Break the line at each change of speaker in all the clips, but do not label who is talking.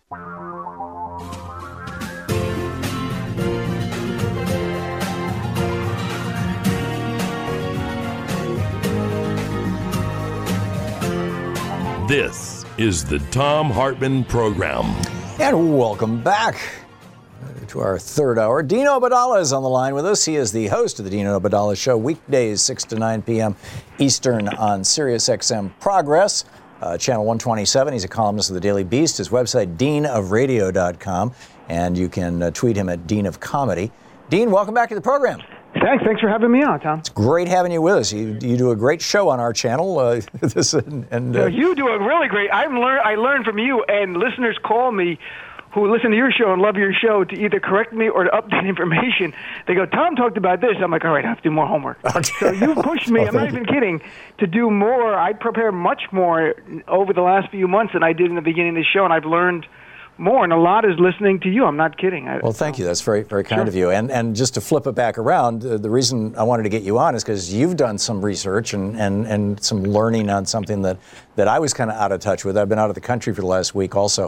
This is the Thom Hartmann Program.
And welcome back to our third hour. Dino Abdallah is on the line with us. He is the host of the Dino Abdallah Show, weekdays 6 to 9 p.m. Eastern on SiriusXM Progress, channel 127. He's a columnist of the Daily Beast. His website, deanofradio.com, and you can tweet him at Dean of Comedy. Dean, welcome back to the program.
Thanks for having me on, Tom.
It's great having you with us. You do a great show on our channel.
You do a really great. I learned from you, and listeners call me who listen to your show and love your show to either correct me or to update information. They go, Tom talked about this. I'm like, all right, I have to do more homework. Okay. So you pushed me, I'm not even kidding, to do more. I prepare much more over the last few months than I did in the beginning of the show, and I've learned more, and a lot is listening to you. I'm not kidding.
Well, thank you. That's very, very kind of you. And just to flip it back around, the reason I wanted to get you on is because you've done some research and some learning on something that I was kind of out of touch with. I've been out of the country for the last week also.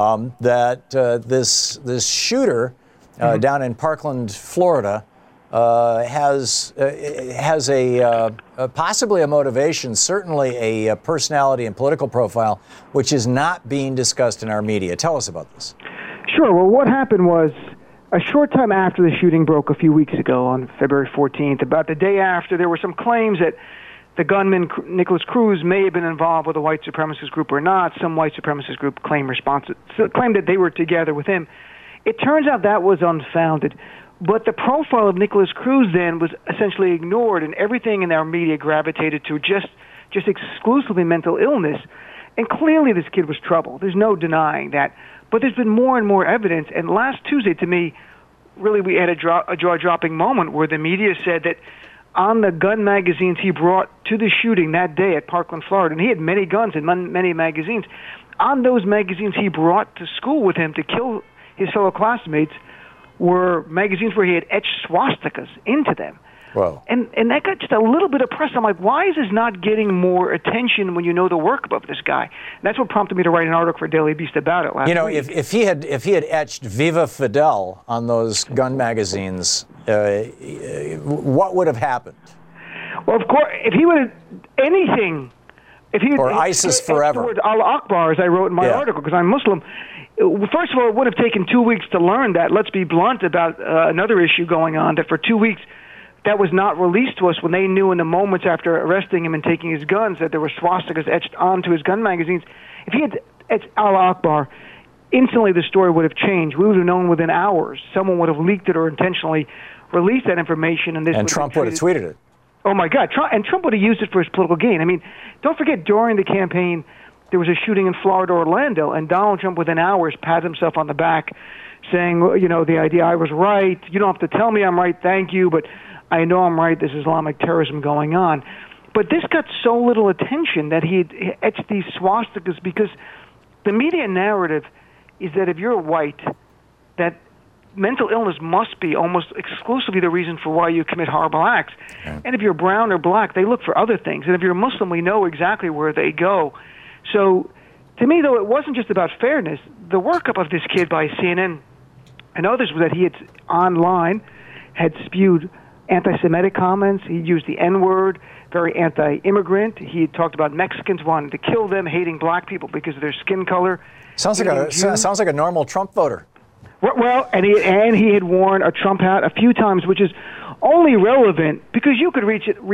This shooter down in Parkland, Florida, has possibly a motivation, certainly a personality and political profile, which is not being discussed in our media. Tell us about this.
Sure. Well, what happened was a short time after the shooting broke a few weeks ago on February 14th, about the day after, there were some claims that the gunman, Nikolas Cruz, may have been involved with a white supremacist group or not. Some white supremacist group claimed that they were together with him. It turns out that was unfounded. But the profile of Nikolas Cruz then was essentially ignored, and everything in our media gravitated to just exclusively mental illness. And clearly this kid was trouble. There's no denying that. But there's been more and more evidence. And last Tuesday, to me, really we had a jaw-dropping moment where the media said that on the gun magazines he brought to the shooting that day at Parkland, Florida, and he had many guns and many magazines, on those magazines he brought to school with him to kill his fellow classmates were magazines where he had etched swastikas into them.
Wow.
And that got just a little bit of press. I'm like, why is this not getting more attention when you know the work of this guy? And that's what prompted me to write an article for Daily Beast about it last week.
If he had etched Viva Fidel on those gun magazines, what would have happened?
Well, of course, if he would have anything,
or ISIS forever.
The word Allah Akbar, as I wrote in my article, because I'm Muslim. First of all, it would have taken 2 weeks to learn that. Let's be blunt about another issue going on, that for 2 weeks that was not released to us when they knew in the moments after arresting him and taking his guns that there were swastikas etched onto his gun magazines. If he had etched Allah Akbar, instantly the story would have changed. We would have known within hours. Someone would have leaked it or intentionally released that information. And
Trump would have tweeted it.
Oh, my God. Trump would have used it for his political gain. I mean, don't forget, during the campaign, there was a shooting in Florida, Orlando, and Donald Trump within hours patted himself on the back saying, the idea I was right. You don't have to tell me I'm right, thank you, but I know I'm right. There's Islamic terrorism going on. But this got so little attention that he etched these swastikas because the media narrative is that if you're white, that mental illness must be almost exclusively the reason for why you commit horrible acts. Okay. And if you're brown or black, they look for other things. And if you're Muslim, we know exactly where they go. So, to me, though, it wasn't just about fairness. The workup of this kid by CNN and others was that he had online had spewed anti-Semitic comments. He used the N-word, very anti-immigrant. He had talked about Mexicans wanting to kill them, hating black people because of their skin color.
Sounds like a normal Trump voter.
Well, and he had worn a Trump hat a few times, which is only relevant because you could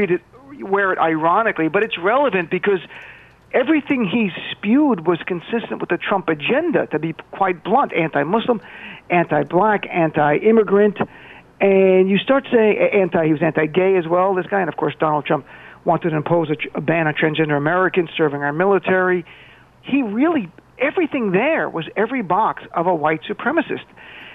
wear it ironically, but it's relevant because everything he spewed was consistent with the Trump agenda, to be quite blunt, anti-Muslim, anti-black, anti-immigrant, and you start saying he was anti-gay as well, this guy, and of course Donald Trump wanted to impose a ban on transgender Americans serving our military. He really, everything there was every box of a white supremacist.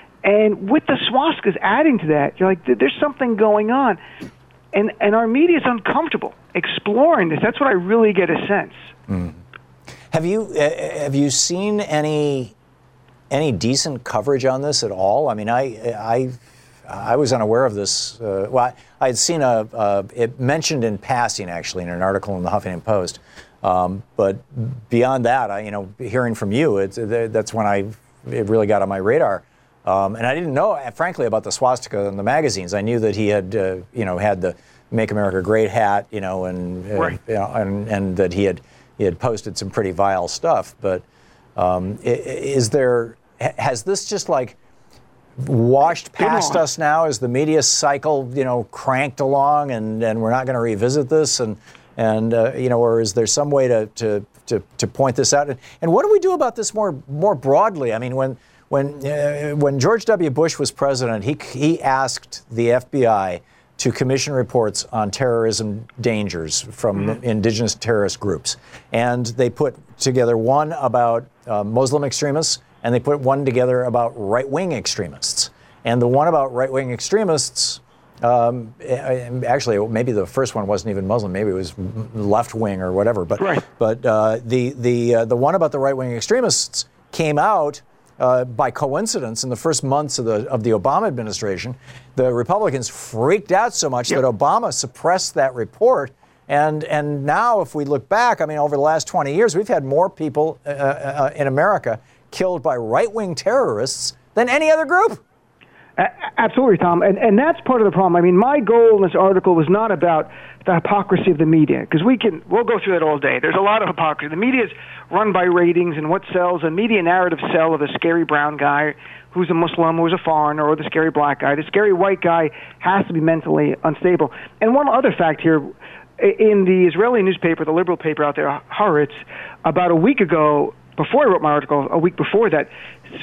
And with the swastikas adding to that, you're like, there's something going on. And our media is uncomfortable exploring this. That's what I really get a sense.
Mm. Have you seen any decent coverage on this at all? I mean, I was unaware of this. I had seen it mentioned in passing, actually, in an article in the Huffington Post. But beyond that, hearing from you, that's when I it really got on my radar. And I didn't know, frankly, about the swastika in the magazines. I knew that he had, had the "Make America Great" hat, and
Right.
and that he had posted some pretty vile stuff. But has this just like washed past us now? Is the media cycle, cranked along, and we're not going to revisit this, and or is there some way to point this out? And what do we do about this more broadly? I mean, when George W. Bush was president, he asked the FBI to commission reports on terrorism dangers from indigenous terrorist groups, and they put together one about Muslim extremists, and they put one together about right-wing extremists. And the one about right-wing extremists, actually, maybe the first one wasn't even Muslim, maybe it was left-wing or whatever. But
right.
but the one about the right-wing extremists came out by coincidence in the first months of the Obama administration. The Republicans freaked out so much that Obama suppressed that report. And now, if we look back, I mean, over the last 20 years, we've had more people in America killed by right-wing terrorists than any other group.
Absolutely, Tom. And that's part of the problem. I mean, my goal in this article was not about the hypocrisy of the media, because we'll go through that all day. There's a lot of hypocrisy. The media is run by ratings and what sells. A media narrative sell of the scary brown guy who's a Muslim, who's a foreigner, or the scary black guy. The scary white guy has to be mentally unstable. And one other fact here, in the Israeli newspaper, the liberal paper out there, Haaretz, about a week ago, before I wrote my article, a week before that,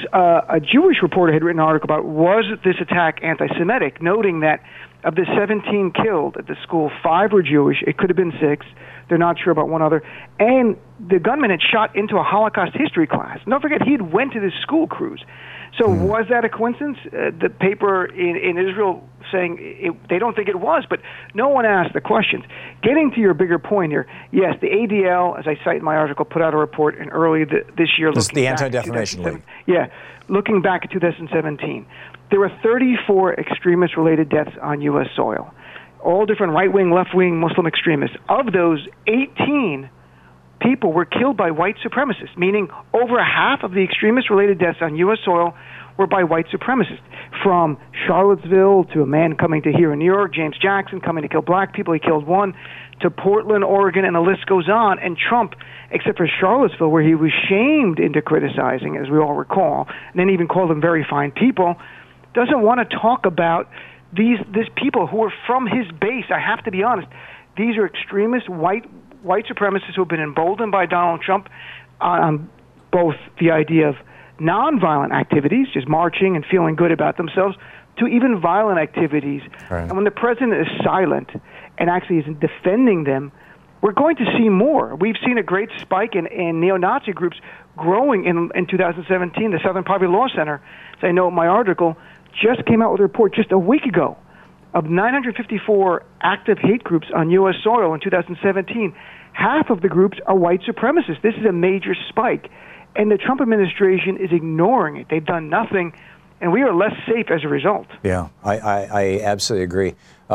a Jewish reporter had written an article about, was this attack anti-Semitic, noting that of the 17 killed at the school, 5 were Jewish. It could have been 6. They're not sure about one other. And the gunman had shot into a Holocaust history class. And don't forget, he had went to this school cruise. So was that a coincidence? The paper in Israel saying they don't think it was, but no one asked the questions. Getting to your bigger point here, yes, the ADL, as I cite in my article, put out a report in early this year.
This is the Anti-Defamation League.
Yeah, looking back at 2017. There were 34 extremist-related deaths on U.S. soil, all different right-wing, left-wing Muslim extremists. Of those, 18 people were killed by white supremacists, meaning over half of the extremist-related deaths on U.S. soil were by white supremacists. From Charlottesville to a man coming to here in New York, James Jackson coming to kill black people, he killed one, to Portland, Oregon, and the list goes on. And Trump, except for Charlottesville, where he was shamed into criticizing, as we all recall, and then even called them very fine people, doesn't want to talk about these people who are from his base. I have to be honest. These are extremist white supremacists who have been emboldened by Donald Trump on both the idea of nonviolent activities, just marching and feeling good about themselves, to even violent activities. Right. And when the president is silent and actually isn't defending them, we're going to see more. We've seen a great spike in neo-Nazi groups growing in 2017. The Southern Poverty Law Center, as I know in my article, just came out with a report just a week ago of 954 active hate groups on U.S. soil in 2017. Half of the groups are white supremacists. This is a major spike. And the Trump administration is ignoring it. They've done nothing, and we are less safe as a result.
Yeah, I absolutely agree.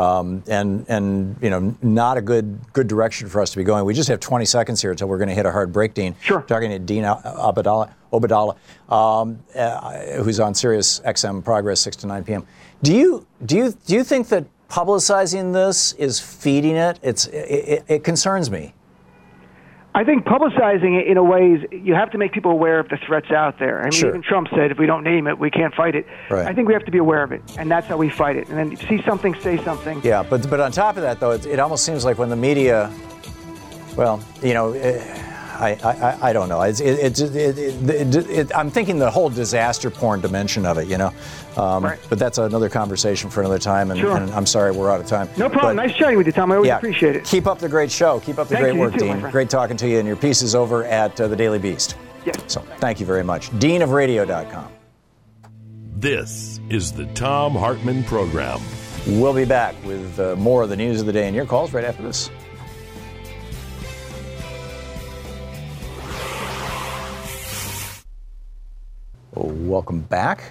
And not a good direction for us to be going. We just have 20 seconds here until we're going to hit a hard break, Dean.
Sure.
Talking to Dean Obeidallah, who's on Sirius XM Progress 6 to 9 p.m. Do you think that publicizing this is feeding it? It concerns me.
I think publicizing it in a way is you have to make people aware of the threats out there. I mean,
sure.
Even Trump said if we don't name it, we can't fight it.
Right.
I think we have to be aware of it, and that's how we fight it. And then see something, say something.
Yeah, but on top of that, though, it almost seems like when the media, well, I don't know. I'm thinking the whole disaster porn dimension of it,
Right.
But that's another conversation for another time, and,
sure.
and I'm sorry we're out of time.
No problem. Nice chatting with you, Tom. I always appreciate it.
Keep up the great show. Keep up the great work, Dean. Great talking to you, and your piece is over at the Daily Beast.
Yes.
So thank you very much. DeanOfRadio.com.
This is the Thom Hartmann Program.
We'll be back with more of the news of the day and your calls right after this. Welcome back.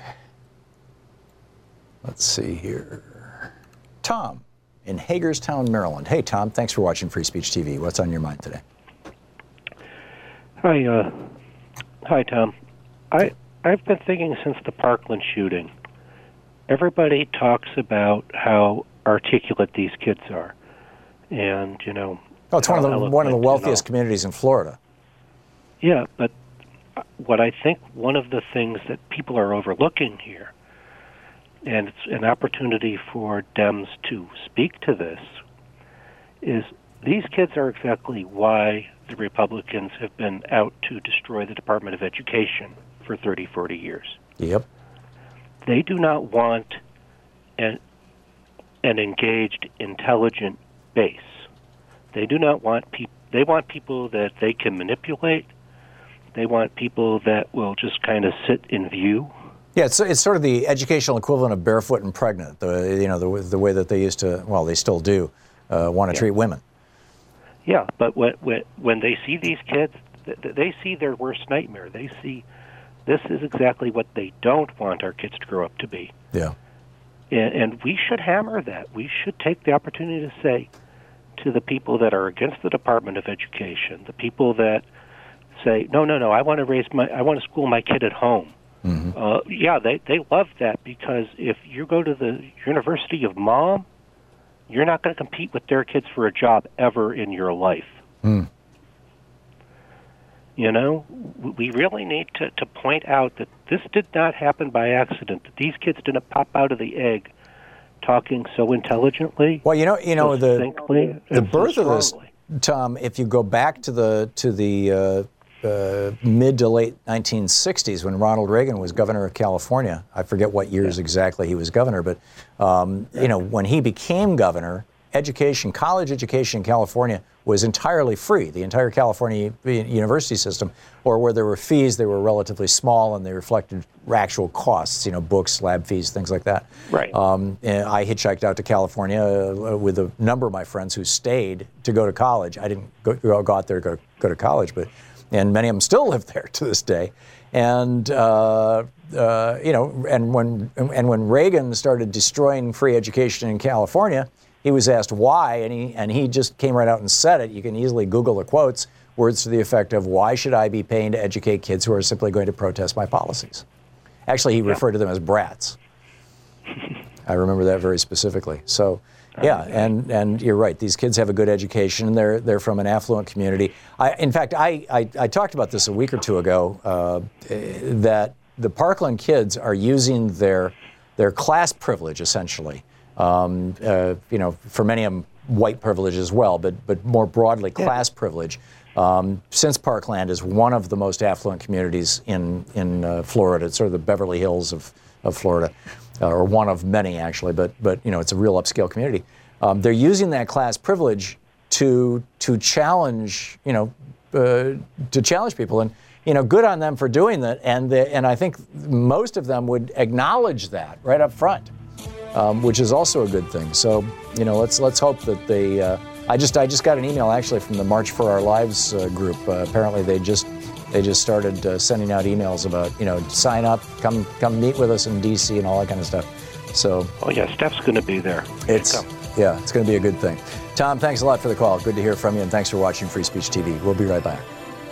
Let's see here. Tom in Hagerstown, Maryland. Hey, Tom, thanks for watching Free Speech TV. What's on your mind today?
Hi, Tom. I've been thinking since the Parkland shooting, everybody talks about how articulate these kids are. And,
it's one of the wealthiest communities in Florida.
Yeah, but what I think one of the things that people are overlooking here, and it's an opportunity for Dems to speak to this, is these kids are exactly why the Republicans have been out to destroy the Department of Education for 30, 40 years.
Yep.
They do not want an engaged, intelligent base. They do not want people. They want people that they can manipulate. They want people that will just kind of sit in view.
Yeah, it's sort of the educational equivalent of barefoot and pregnant. The way that they used to, well, they still do, want to treat women.
Yeah, but when they see these kids, they see their worst nightmare. They see this is exactly what they don't want our kids to grow up to be.
Yeah.
And we should hammer that. We should take the opportunity to say to the people that are against the Department of Education, the people that say, no, I want to school my kid at home. Mm-hmm. They love that, because if you go to the University of Mom, you're not going to compete with their kids for a job ever in your life.
Mm.
We really need to point out that this did not happen by accident, that these kids didn't pop out of the egg talking so intelligently.
Well, the birth
so
of this, Tom, if you go back to the mid to late 1960s when Ronald Reagan was governor of California. I forget what years exactly he was governor, but when he became governor, college education in California was entirely free. The entire California university system, or where there were fees, they were relatively small and they reflected actual costs, books, lab fees, things like that.
Right.
And I hitchhiked out to California with a number of my friends who stayed to go to college. I didn't go out there to go to college, and many of them still live there to this day. And and when Reagan started destroying free education in California, he was asked why, and he just came right out and said it. You can easily Google the quotes, words to the effect of, "Why should I be paying to educate kids who are simply going to protest my policies?" Actually, he referred to them as brats. I remember that very specifically. So. Yeah, and you're right. These kids have a good education. They're from an affluent community. In fact, I talked about this a week or two ago, that the Parkland kids are using their class privilege, essentially. For many of them, white privilege as well, but more broadly, class privilege. Since Parkland is one of the most affluent communities in Florida, it's sort of the Beverly Hills of Florida. Or one of many, actually, but it's a real upscale community. They're using that class privilege to challenge people, and good on them for doing that. And I think most of them would acknowledge that right up front, which is also a good thing. So let's hope that they. I just got an email actually from the March for Our Lives group. Apparently they just started sending out emails about, sign up, come meet with us in D.C. and all that kind of stuff. So. Oh yeah, Steph's going to be there. It's going to be a good thing. Tom, thanks a lot for the call. Good to hear from you, and thanks for watching Free Speech TV. We'll be right back.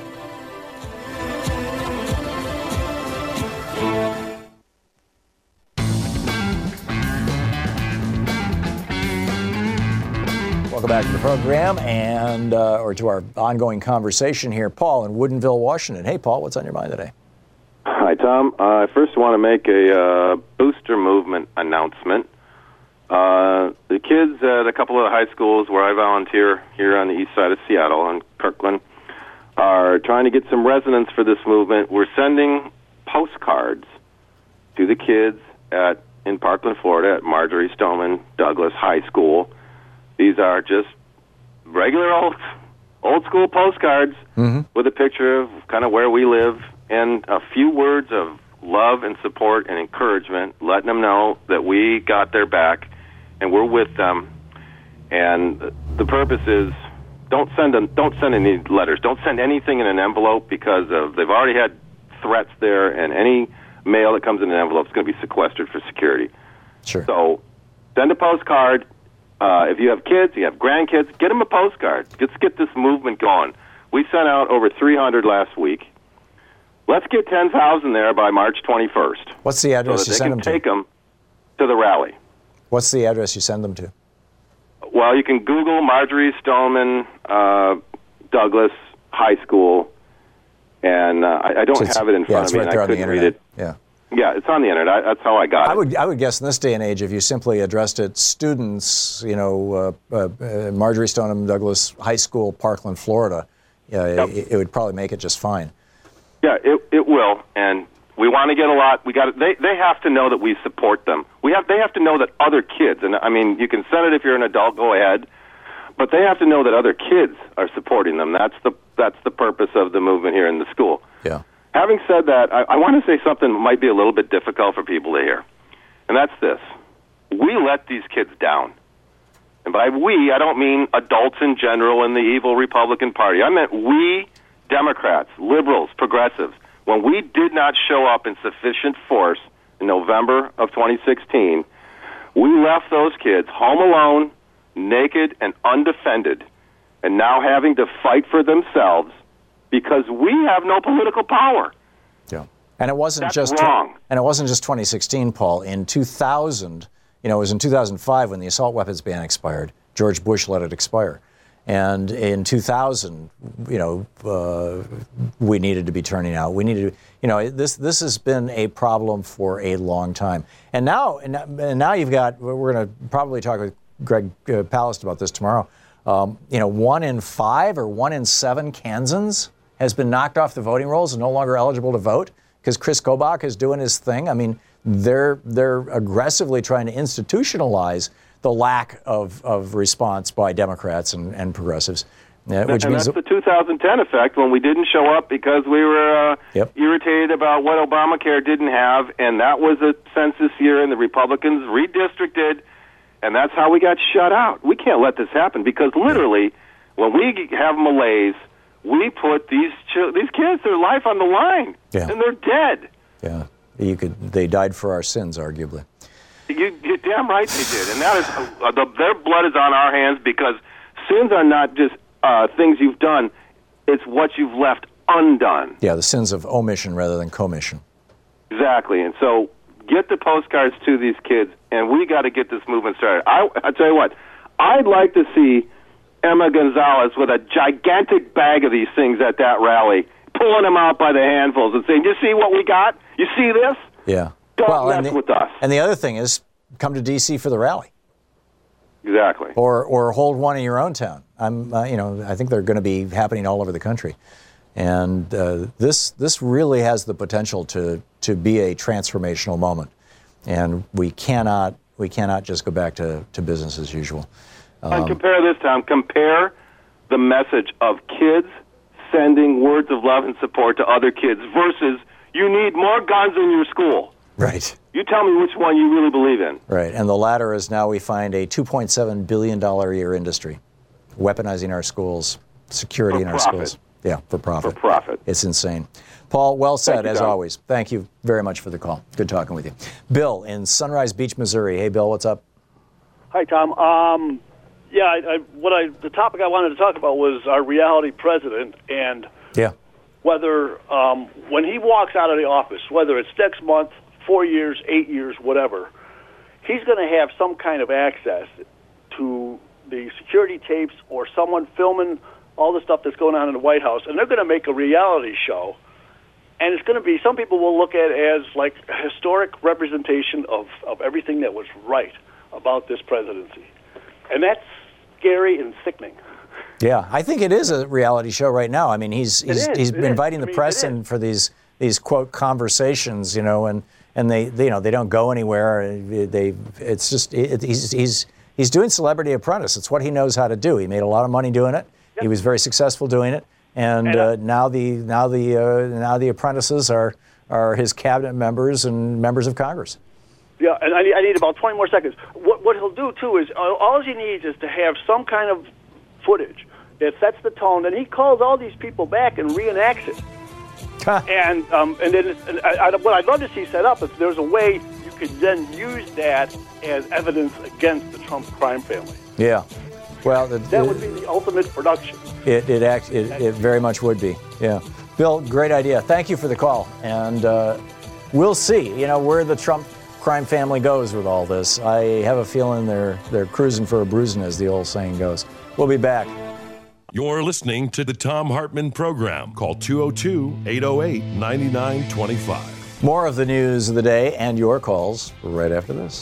Welcome back to the program and or to our ongoing conversation here. Paul in Woodinville, Washington. Hey, Paul, what's on your mind today?
Hi, Tom. I first want to make a booster movement announcement. The kids at a couple of the high schools where I volunteer here on the east side of Seattle in Kirkland are trying to get some resonance for this movement. We're sending postcards to the kids in Parkland, Florida at Marjorie Stoneman Douglas High School. These are just regular old school postcards with a picture of kind of where we live and a few words of love and support and encouragement, letting them know that we got their back and we're with them. And the purpose is don't send any letters. Don't send anything in an envelope because they've already had threats there, and any mail that comes in an envelope is going to be sequestered for security.
Sure.
So send a postcard. If you have kids, you have grandkids, get them a postcard. Let's get this movement going. We sent out over 300 last week. Let's get 10,000 there by March 21st.
What's the address you send them to?
So that they can take them to the rally.
What's the address you send them to?
Well, you can Google Marjory Stoneman Douglas High School, and I don't have it in front of me,
right
and
there
I
on the
couldn't
internet.
read it.
Yeah.
Yeah, it's on the internet. That's how I got it.
I would guess in this day and age, if you simply addressed it students, Marjory Stoneman Douglas High School, Parkland, Florida, it would probably make it just fine.
Yeah, it will, and we want to get a lot. They have to know that we support them. They have to know that other kids, and I mean, you can send it if you're an adult, go ahead, but they have to know that other kids are supporting them. That's the purpose of the movement here in the school.
Yeah.
Having said that, I want to say something that might be a little bit difficult for people to hear, and that's this. We let these kids down. And by we, I don't mean adults in general in the evil Republican Party. I meant we, Democrats, liberals, progressives. When we did not show up in sufficient force in November of 2016, we left those kids home alone, naked and undefended, and now having to fight for themselves because we have no political power.
Yeah. And it wasn't
That's wrong.
And it wasn't just 2016, Paul. In 2000, it was in 2005 when the assault weapons ban expired. George Bush let it expire. And in 2000, we needed to be turning out. We needed to, this has been a problem for a long time. And now you've got, we're going to probably talk with Greg Palast about this tomorrow. 1 in 5 or 1 in 7 Kansans has been knocked off the voting rolls and no longer eligible to vote because Chris Kobach is doing his thing. I mean, they're aggressively trying to institutionalize the lack of response by Democrats and progressives. Which means
that's the 2010 effect when we didn't show up because we were irritated about what Obamacare didn't have, and that was a census year, and the Republicans redistricted, and that's how we got shut out. We can't let this happen because literally, when we have malaise, we put these kids, their life on the line, and they're dead.
Yeah, they died for our sins, arguably.
You're damn right they did, and that is their blood is on our hands because sins are not just things you've done; it's what you've left undone.
Yeah, the sins of omission rather than commission.
Exactly, and so get the postcards to these kids, and we got to get this movement started. I tell you what, I'd like to see Emma Gonzalez with a gigantic bag of these things at that rally, pulling them out by the handfuls and saying, "You see what we got? You see this?
Yeah."
Don't mess with us.
And the other thing is, come to D.C. for the rally.
Exactly.
Or hold one in your own town. I think they're going to be happening all over the country, and this really has the potential to be a transformational moment, and we cannot just go back to business as usual.
And compare this, Tom. Compare the message of kids sending words of love and support to other kids versus you need more guns in your school.
Right.
You tell me which one you really believe in.
Right. And the latter is now we find a $2.7 billion a year industry, weaponizing our schools, security in our schools. Yeah, for profit.
For profit.
It's insane. Paul, well said, as
Tom.
always. Thank you very much for the call. Good talking with you. Bill in Sunrise Beach, Missouri. Hey, Bill, what's up?
Hi, Tom. The topic I wanted to talk about was our reality president and whether when he walks out of the office, whether it's next month, 4 years, 8 years, whatever, he's going to have some kind of access to the security tapes or someone filming all the stuff that's going on in the White House, and they're going to make a reality show, and it's going to be, some people will look at it as like a historic representation of everything that was right about this presidency. And that's scary and sickening.
Yeah, I think it is a reality show right now. I mean, he's inviting the press in for these quote conversations, and they don't go anywhere. He's doing Celebrity Apprentice. It's what he knows how to do. He made a lot of money doing it. Yep. He was very successful doing it, and now the apprentices are his cabinet members and members of Congress.
Yeah, and I need about 20 more seconds. What he'll do, too, is all he needs is to have some kind of footage that sets the tone, and he calls all these people back and reenacts it. And then what I'd love to see set up is there's a way you could then use that as evidence against the Trump crime family.
Yeah. Well,
that would be the ultimate production.
It very much would be. Yeah. Bill, great idea. Thank you for the call. And we'll see, where the Trump crime family goes with all this. I have a feeling they're cruising for a bruising, as the old saying goes. We'll be back.
You're listening to the Thom Hartmann Program. Call 202-808-9925.
More of the news of the day and your calls right after this.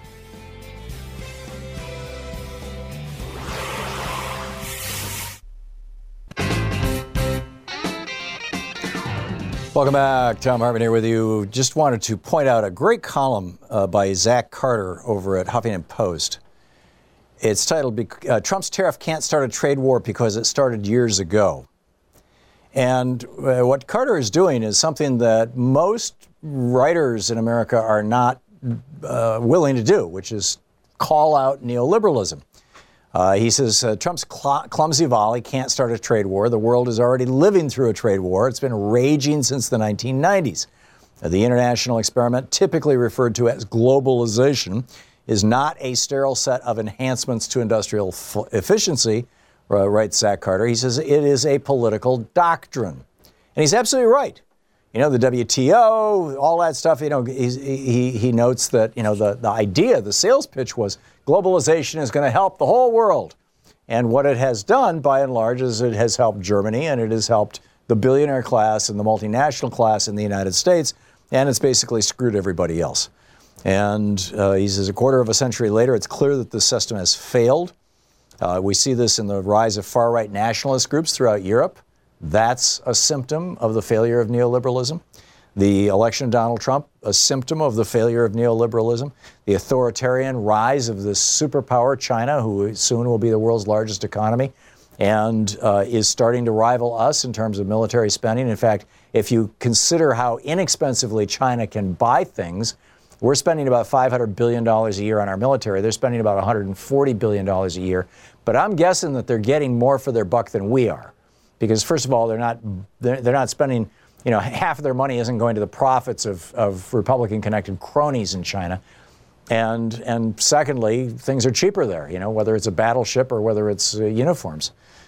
Welcome back. Thom Hartmann here with you. Just wanted to point out a great column by Zach Carter over at Huffington Post. It's titled, Trump's Tariff Can't Start a Trade War Because It Started Years Ago. And what Carter is doing is something that most writers in America are not willing to do, which is call out neoliberalism. He says Trump's clumsy volley can't start a trade war. The world is already living through a trade war. It's been raging since the 1990s. The international experiment, typically referred to as globalization, is not a sterile set of enhancements to industrial efficiency, writes Zach Carter. He says it is a political doctrine. And he's absolutely right. The WTO, all that stuff, he notes that, the idea, the sales pitch was globalization is going to help the whole world. And what it has done, by and large, is it has helped Germany, and it has helped the billionaire class and the multinational class in the United States, and it's basically screwed everybody else. And he says a quarter of a century later, it's clear that the system has failed. We see this in the rise of far-right nationalist groups throughout Europe. That's a symptom of the failure of neoliberalism. The election of Donald Trump, a symptom of the failure of neoliberalism. The authoritarian rise of this superpower, China, who soon will be the world's largest economy, and is starting to rival us in terms of military spending. In fact, if you consider how inexpensively China can buy things, we're spending about $500 billion a year on our military. They're spending about $140 billion a year. But I'm guessing that they're getting more for their buck than we are. Because first of all, they're not spending, half of their money isn't going to the profits of Republican-connected cronies in China. And secondly, things are cheaper there, whether it's a battleship or whether it's uniforms.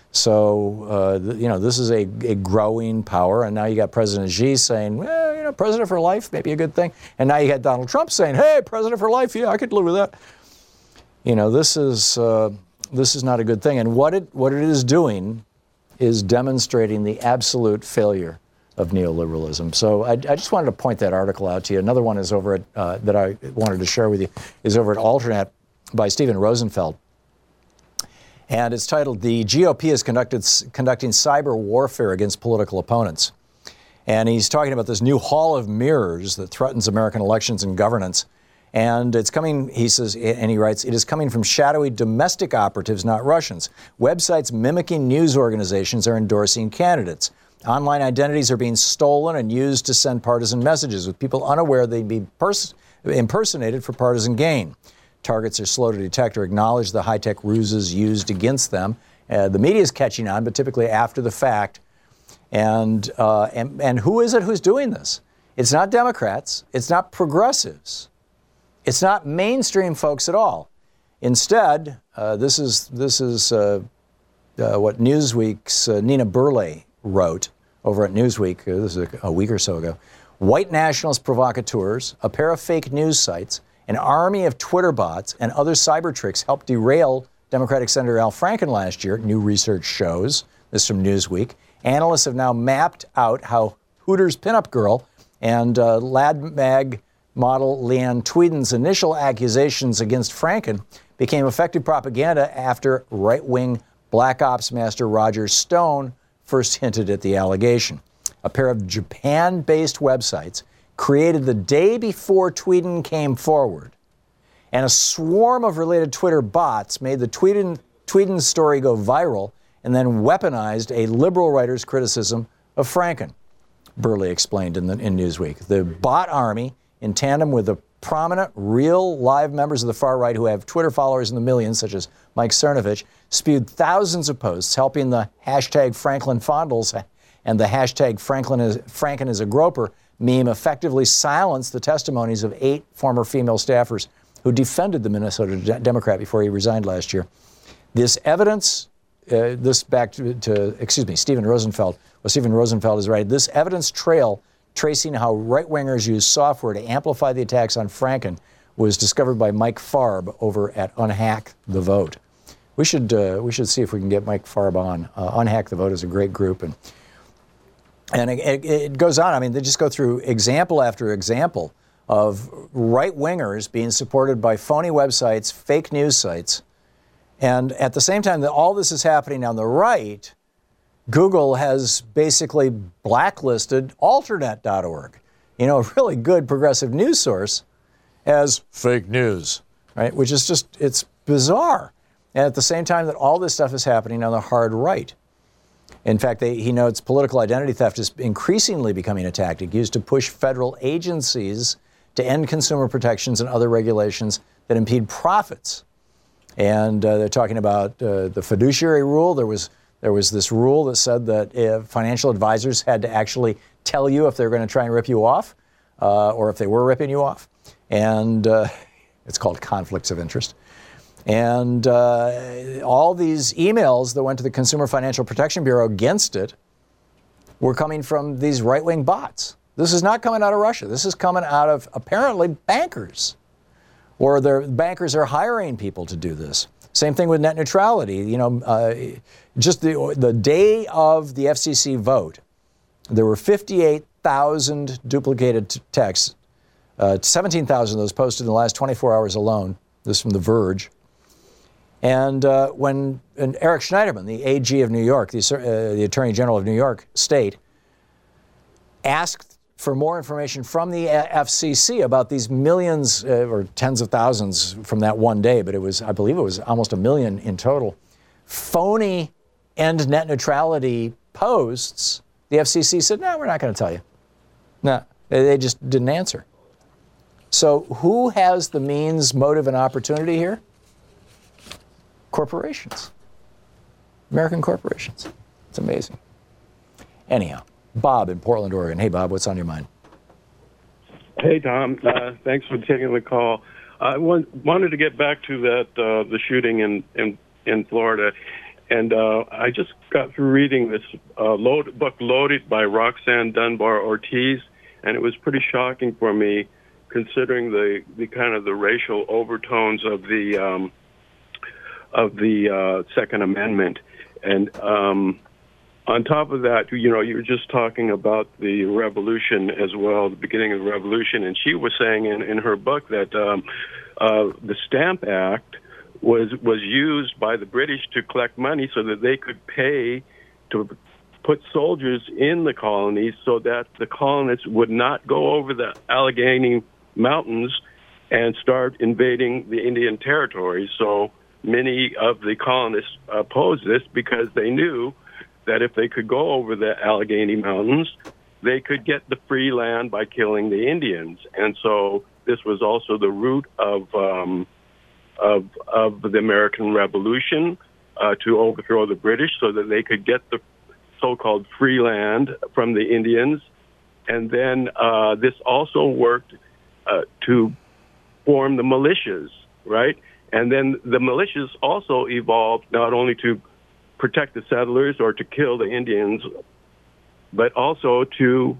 So, this is a growing power. And now you got President Xi saying, well, president for life, maybe a good thing. And now you got Donald Trump saying, hey, president for life, yeah, I could live with that. This is not a good thing. And what it is doing is demonstrating the absolute failure of neoliberalism. So I just wanted to point that article out to you. Another one is over at, that I wanted to share with you, is over at Alternet by Stephen Rosenfeld. And it's titled, The GOP is conducting cyber warfare against political opponents. And he's talking about this new hall of mirrors that threatens American elections and governance. And it's coming, he says, and he writes, it is coming from shadowy domestic operatives, not Russians. Websites mimicking news organizations are endorsing candidates. Online identities are being stolen and used to send partisan messages, with people unaware they'd be impersonated for partisan gain. Targets are slow to detect or acknowledge the high-tech ruses used against them. The media is catching on, but typically after the fact. And who is it who's doing this? It's not Democrats. It's not progressives. It's not mainstream folks at all. Instead, this is what Newsweek's Nina Burley wrote over at Newsweek. This is a week or so ago. White nationalist provocateurs, a pair of fake news sites, an army of Twitter bots, and other cyber tricks helped derail Democratic Senator Al Franken last year, new research shows. This is from Newsweek. Analysts have now mapped out how Hooters pinup girl and Lad Mag model Leanne Tweeden's initial accusations against Franken became effective propaganda after right-wing Black Ops master Roger Stone first hinted at the allegation. A pair of Japan-based websites created the day before Tweeden came forward, and a swarm of related Twitter bots made the Tweeden story go viral and then weaponized a liberal writer's criticism of Franken, Burley explained in Newsweek. The bot army, in tandem with the prominent, real, live members of the far right who have Twitter followers in the millions, such as Mike Cernovich, spewed thousands of posts helping the hashtag Franklin Fondles and the hashtag Franken is a groper meme effectively silenced the testimonies of 8 former female staffers who defended the Minnesota Democrat before he resigned last year. This evidence this back to Stephen Rosenfeld. Well, Stephen Rosenfeld is right. This evidence trail tracing how right-wingers use software to amplify the attacks on Franken was discovered by Mike Farb over at Unhack the Vote. We should see if we can get Mike Farb on. Unhack the Vote is a great group, and it goes on. I mean, they just go through example after example of right-wingers being supported by phony websites, fake news sites, and at the same time that all this is happening on the right, Google has basically blacklisted Alternet.org, a really good progressive news source, as fake news, right? Which is it's bizarre. And at the same time that all this stuff is happening on the hard right. In fact, he notes political identity theft is increasingly becoming a tactic used to push federal agencies to end consumer protections and other regulations that impede profits. And they're talking about the fiduciary rule. There was this rule that said that if financial advisors had to actually tell you if they're going to try and rip you off, or if they were ripping you off. And it's called conflicts of interest. And all these emails that went to the Consumer Financial Protection Bureau against it were coming from these right-wing bots. This is not coming out of Russia. This is coming out of, apparently, bankers. Or their bankers are hiring people to do this. Same thing with net neutrality. Just the day of the FCC vote, there were 58,000 duplicated texts, 17,000 of those posted in the last 24 hours alone. This is from The Verge. And when Eric Schneiderman, the AG of New York, the Attorney General of New York State, asked for more information from the FCC about these millions or tens of thousands from that one day, but I believe it was almost 1 million in total, phony end net neutrality posts, the FCC said, no, we're not going to tell you. No, they just didn't answer. So who has the means, motive, and opportunity here? Corporations. American corporations. It's amazing. Anyhow, Bob in Portland, Oregon. Hey, Bob, what's on your mind?
Hey, Tom. Thanks for taking the call. I wanted to get back to that the shooting in Florida, and I just got through reading this book, Loaded by Roxanne Dunbar Ortiz, and it was pretty shocking for me, considering the kind of the racial overtones of the Second Amendment, and on top of that, you were just talking about the revolution as well, the beginning of the revolution, and she was saying in her book that the Stamp Act was used by the British to collect money so that they could pay to put soldiers in the colonies so that the colonists would not go over the Allegheny Mountains and start invading the Indian territories. So many of the colonists opposed this because they knew that if they could go over the Allegheny Mountains, they could get the free land by killing the Indians. And so this was also the root of the American Revolution, to overthrow the British so that they could get the so-called free land from the Indians. And then this also worked to form the militias, right? And then the militias also evolved not only to protect the settlers or to kill the Indians, but also to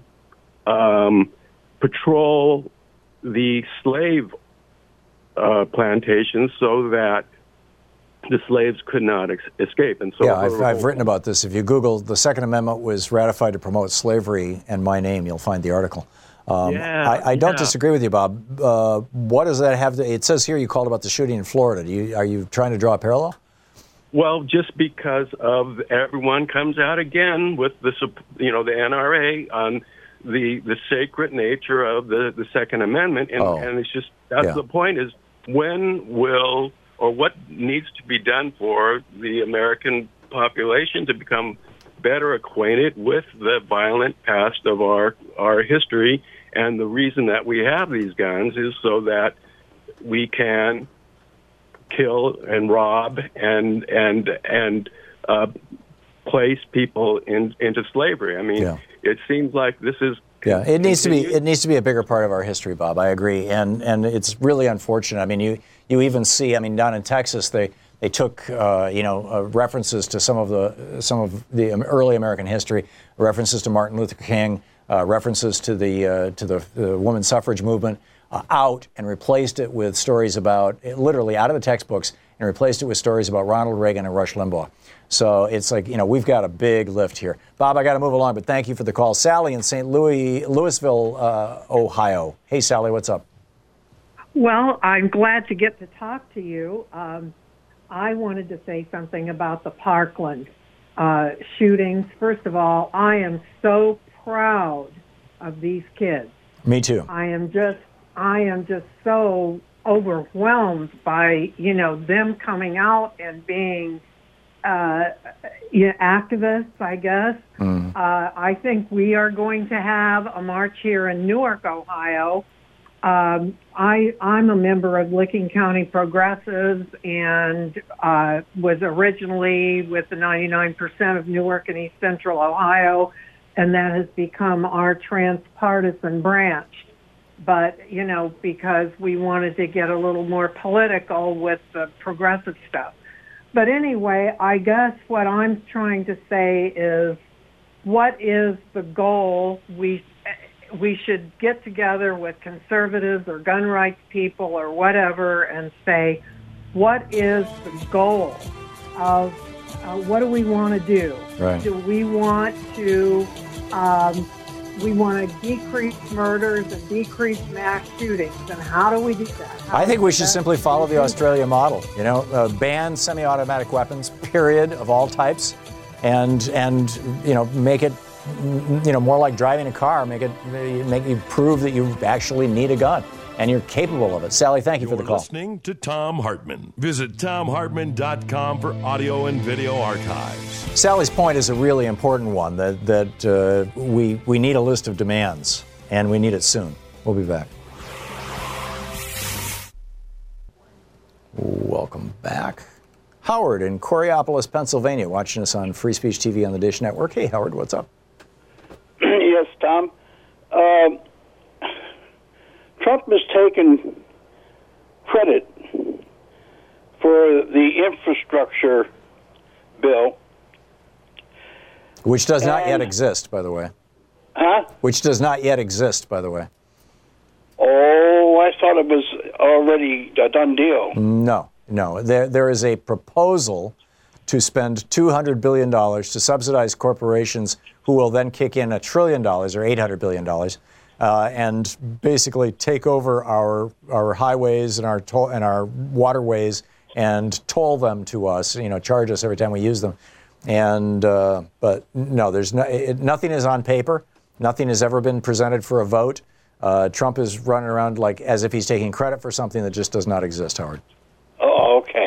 patrol the slave plantations so that the slaves could not escape. And so,
yeah, I've written about this. If you Google, the Second Amendment was ratified to promote slavery and my name, you'll find the article. I don't disagree with you, Bob. What does that have to? It says here you called about the shooting in Florida. Are you trying to draw a parallel?
Well, just because of everyone comes out again with the NRA on the sacred nature of the Second Amendment, and it's just that's the point is when will or what needs to be done for the American population to become better acquainted with the violent past of our history. And the reason that we have these guns is so that we can kill and rob and place people into slavery. I mean, it seems like this is
it needs to be a bigger part of our history, Bob. I agree, and it's really unfortunate. I mean, you even see, I mean, down in Texas, they They took references to some of the early American history, references to Martin Luther King, references to the women's suffrage movement out, and replaced it with stories about, literally out of the textbooks, and replaced it with stories about Ronald Reagan and Rush Limbaugh. So it's like, we've got a big lift here. Bob, I got to move along, but thank you for the call. Sally in St. Louisville, Ohio. Hey, Sally, what's up?
Well, I'm glad to get to talk to you. I wanted to say something about the Parkland shootings. First of all, I am so proud of these kids.
Me too.
I am just so overwhelmed by, them coming out and being activists, I guess. I think we are going to have a march here in Newark, Ohio. I'm a member of Licking County Progressives and was originally with the 99% of Newark and East Central Ohio, and that has become our transpartisan branch. But, because we wanted to get a little more political with the progressive stuff. But anyway, I guess what I'm trying to say is, what is the goal? We should get together with conservatives or gun rights people or whatever and say, what is the goal of what do we want to do?
Right.
Do we want to decrease murders and decrease mass shootings? And how do we do that?
I think we should simply follow the Australia model. Ban semi-automatic weapons, period, of all types, and make it more like driving a car. Make you prove that you actually need a gun and you're capable of it. Sally, thank you for the call.
You're listening to Thom Hartmann. Visit ThomHartmann.com for audio and video archives.
Sally's point is a really important one, that we need a list of demands, and we need it soon. We'll be back. Welcome back. Howard in Coraopolis, Pennsylvania, watching us on Free Speech TV on the Dish Network. Hey, Howard, what's up?
Yes, Tom. Trump has taken credit for the infrastructure bill.
Which does not yet exist, by the way.
Huh?
Which does not yet exist, by the way.
Oh, I thought it was already a done deal.
No. There is a proposal to spend $200 billion to subsidize corporations who will then kick in $1 trillion or $800 billion and basically take over our highways and our waterways and toll them to us, charge us every time we use them. And but no, nothing is on paper. Nothing has ever been presented for a vote. Trump is running around like as if he's taking credit for something that just does not exist, Howard.
Oh, okay.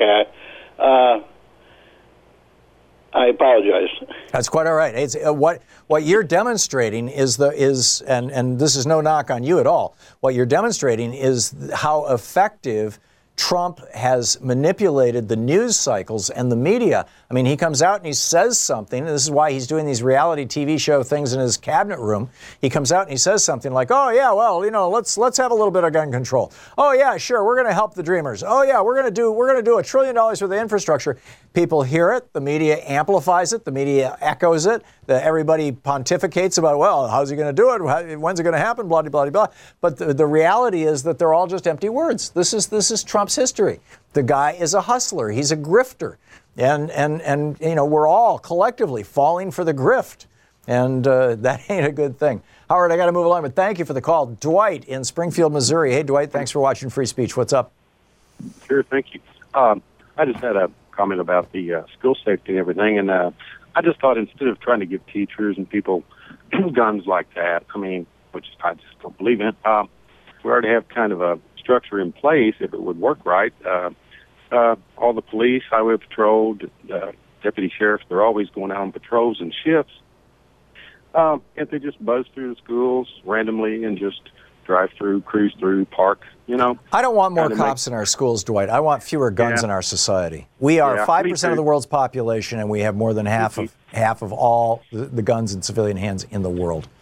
I apologize.
That's quite all right. It's, what you're demonstrating is and this is no knock on you at all. What you're demonstrating is how effective Trump has manipulated the news cycles and the media. I mean, he comes out and he says something, and this is why he's doing these reality TV show things in his cabinet room. He comes out and he says something like, oh, yeah, well, let's have a little bit of gun control. Oh, yeah, sure, we're going to help the dreamers. Oh, yeah, we're going to do $1 trillion worth of infrastructure. People hear it. The media amplifies it. The media echoes it. Everybody pontificates about, well, how's he going to do it? When's it going to happen? Blah, blah, blah, blah. But the reality is that they're all just empty words. This is Trump's history. The guy is a hustler. He's a grifter. And we're all collectively falling for the grift. And that ain't a good thing. Howard, I got to move along, but thank you for the call. Dwight in Springfield, Missouri. Hey, Dwight, thanks for watching Free Speech. What's up?
Sure, thank you. I just had a comment about the school safety and everything, and I just thought instead of trying to give teachers and people guns like that, which I just don't believe in, we already have kind of a structure in place if it would work right. All the police, highway patrol, deputy sheriffs, they're always going out on patrols and shifts. If they just buzz through the schools randomly and just drive through, cruise through, park,
I don't want more cops in our schools, Dwight. I want fewer guns in our society. We are 5% of the world's population, and we have more than half of all the guns in civilian hands in the world.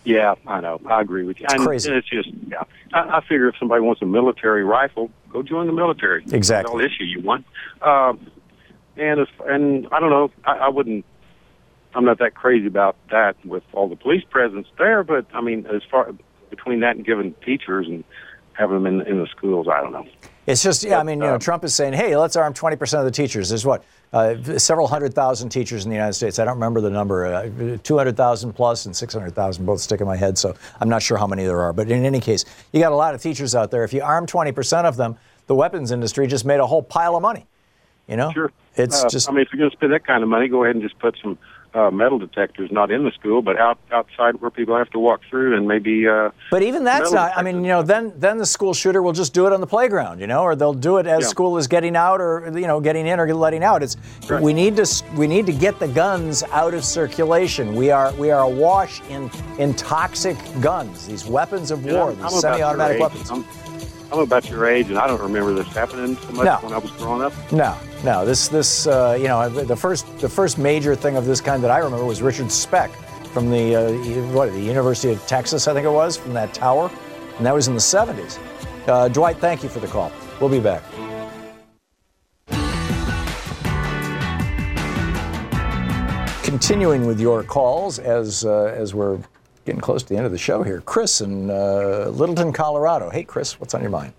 Yeah, I know. I agree with you.
It's crazy.
And it's just, yeah. I figure if somebody wants a military rifle, go join the military.
Exactly.
They'll issue you one. And I don't know. I wouldn't. I'm not that crazy about that with all the police presence there. But I mean, as far between that and giving teachers and having them in the schools, I don't know.
It's just, yeah, I mean, Trump is saying, hey, let's arm 20% of the teachers. There's what, several 100,000 teachers in the United States. I don't remember the number, 200,000 plus and 600,000 both stick in my head, so I'm not sure how many there are. But in any case, you got a lot of teachers out there. If you arm 20% of them, the weapons industry just made a whole pile of money, you know?
Sure.
It's just...
I mean, if you're going to spend that kind of money, go ahead and just put some metal detectors, not in the school, but outside where people have to walk through, and maybe.
But even that's not. Detectors. I mean, then the school shooter will just do it on the playground, or they'll do it as school is getting out, or getting in or letting out. It's right. We need to get the guns out of circulation. We are awash in toxic guns, these weapons of war, these semi-automatic weapons.
I'm about your age, and I don't remember this happening so much when I was growing up.
No. This the first major thing of this kind that I remember was Richard Speck from the University of Texas, I think it was, from that tower, and that was in the 70s. Dwight, thank you for the call. We'll be back. Continuing with your calls as we're getting close to the end of the show here. Chris in Littleton, Colorado. Hey, Chris, what's on your mind?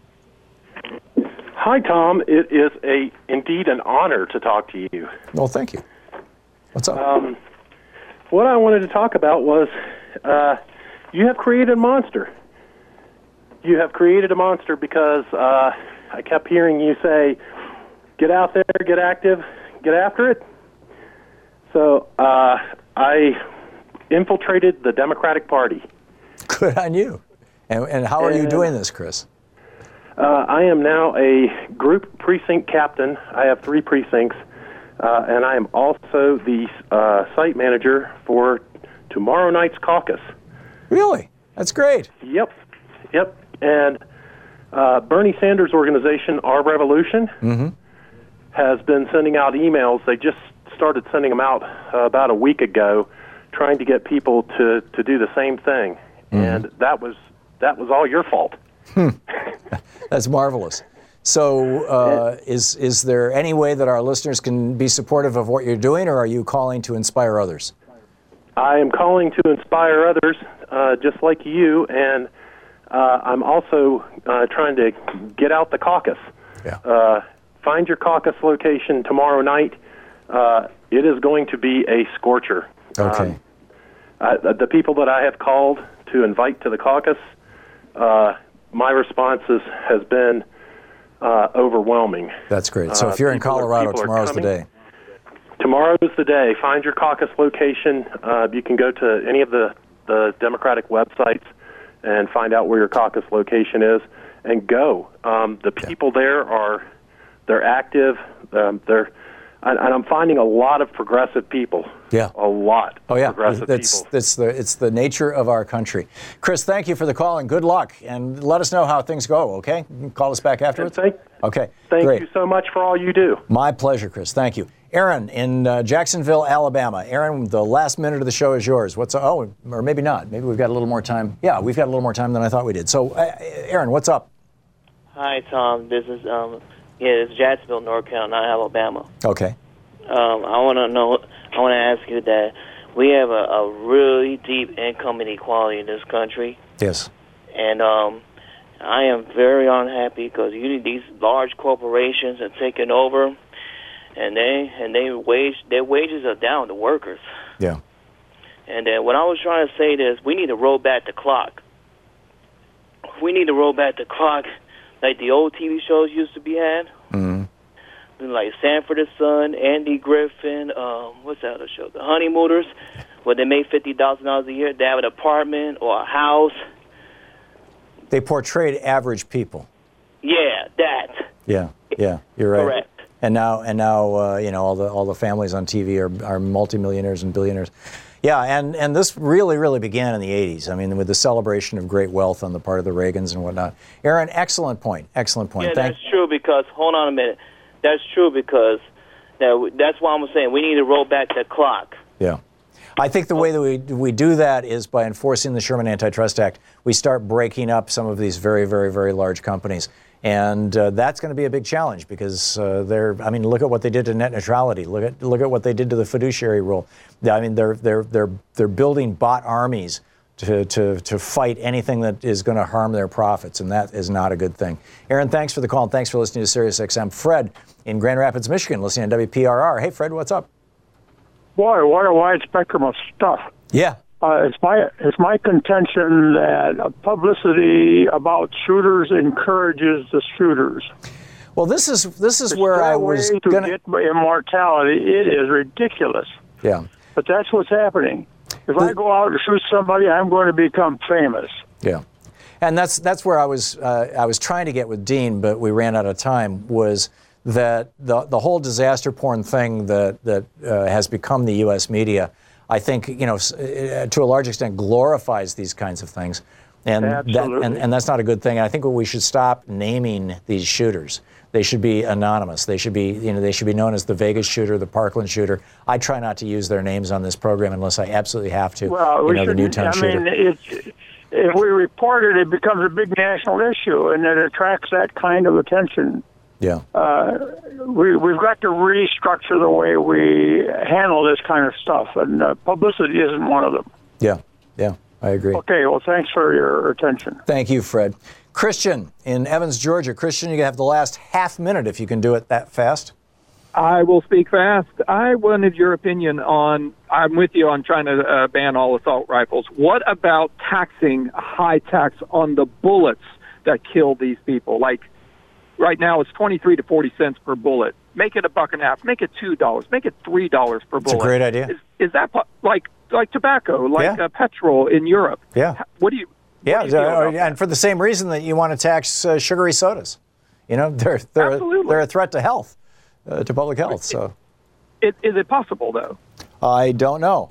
Hi, Tom. It is indeed an honor to talk to you.
Well, thank you. What's up?
What I wanted to talk about was you have created a monster. You have created a monster because I kept hearing you say, get out there, get active, get after it. So I infiltrated the Democratic Party.
Good on you. And how are you doing this, Chris?
I am now a group precinct captain. I have 3 precincts, and I am also the site manager for tomorrow night's caucus.
Really? That's great.
Yep. And Bernie Sanders' organization, Our Revolution, has been sending out emails. They just started sending them out about a week ago, trying to get people to do the same thing. And that was all your fault.
That's marvelous. So is there any way that our listeners can be supportive of what you're doing, or are you calling to inspire others?
I am calling to inspire others, just like you, and I'm also trying to get out the caucus.
Yeah.
Find your caucus location tomorrow night. It is going to be a scorcher.
Okay.
The people that I have called to invite to the caucus, my response has been overwhelming.
That's great. So if you're in Colorado, tomorrow's the day.
Tomorrow is the day. Find your caucus location. You can go to any of the Democratic websites and find out where your caucus location is, and go. The people there they're active. And I'm finding a lot of progressive people.
Yeah.
A lot
of
progressive people.
It's the nature of our country. Chris, thank you for the call and good luck. And let us know how things go, okay? You can call us back afterwards? Okay,
Thank you so much for all you do.
My pleasure, Chris. Thank you. Aaron in Jacksonville, Alabama. Aaron, the last minute of the show is yours. Or maybe not. Maybe we've got a little more time. Yeah, we've got a little more time than I thought we did. So, Aaron, what's up?
Hi, Tom. This is it's Jacksonville, North Carolina, Alabama.
Okay.
I want to ask you that we have a really deep income inequality in this country.
Yes.
And I am very unhappy because these large corporations are taking over, and their wages are down to workers.
Yeah.
And what I was trying to say is we need to roll back the clock. We need to roll back the clock like the old TV shows used to be had. Like Sanford and Son, Andy Griffin, what's that other show? The Honeymooners, where they make $50,000 a year. They have an apartment or a house.
They portrayed average people.
Yeah, that.
Yeah, you're right.
Correct.
And now, all the families on TV are multimillionaires and billionaires. Yeah, and this really began in the 80s. I mean, with the celebration of great wealth on the part of the Reagans and whatnot. Aaron, excellent point. Yeah,
that's true because, hold on a minute. That's true because that's why I'm saying we need to roll back the clock.
Yeah. I think the way that we do that is by enforcing the Sherman Antitrust Act. We start breaking up some of these very, very, very large companies. And that's going to be a big challenge because look at what they did to net neutrality. Look at what they did to the fiduciary rule. I mean, they're building bot armies to fight anything that is going to harm their profits, and that is not a good thing. Aaron, thanks for the call, and thanks for listening to SiriusXM. Fred in Grand Rapids, Michigan, listening to WPRR. Hey, Fred, what's up?
Boy, what a wide spectrum of stuff.
Yeah.
It's my contention that publicity about shooters encourages the shooters.
Well, this is where I was
going to get immortality. It is ridiculous.
Yeah.
But that's what's happening. If I go out and shoot somebody, I'm going to become famous.
Yeah. And that's where I was trying to get with Dean, but we ran out of time, was that the whole disaster porn thing that has become the U.S. media, I think, to a large extent glorifies these kinds of things. And that's not a good thing. And I think we should stop naming these shooters. They should be anonymous. They should be known as the Vegas shooter, the Parkland shooter. I try not to use their names on this program unless I absolutely have to.
Well,
the Newtown shooter.
If we report it, it becomes a big national issue, and it attracts that kind of attention.
Yeah.
We've got to restructure the way we handle this kind of stuff, and publicity isn't one of them.
Yeah, I agree.
Okay, well, thanks for your attention.
Thank you, Fred. Christian in Evans, Georgia. Christian, you have the last half minute if you can do it that fast.
I will speak fast. I wanted your opinion on, I'm with you on trying to ban all assault rifles. What about taxing high tax on the bullets that kill these people? Like, right now it's 23 to 40 cents per bullet. Make it $1.50. Make it $2. Make it $3 per bullet.
It's a great idea.
Is that like tobacco, like petrol in Europe?
Yeah.
What do you?
Yeah, and for the same reason that you want to tax sugary sodas. They're a threat to health, to public health. So,
is it possible though?
I don't know.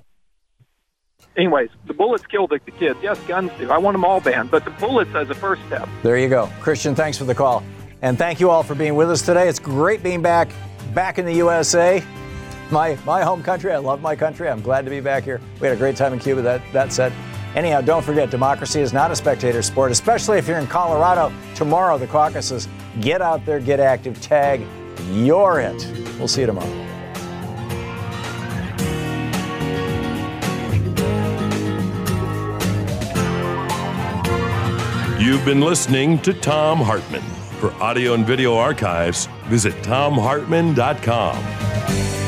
Anyways, the bullets kill the kids. Yes, guns do. I want them all banned, but the bullets as a first step.
There you go, Christian. Thanks for the call, and thank you all for being with us today. It's great being back in the USA, my home country. I love my country. I'm glad to be back here. We had a great time in Cuba. That said. Anyhow, don't forget, democracy is not a spectator sport, especially if you're in Colorado. Tomorrow, the caucuses. Get out there, get active, tag. You're it. We'll see you tomorrow.
You've been listening to Thom Hartmann. For audio and video archives, visit thomhartmann.com.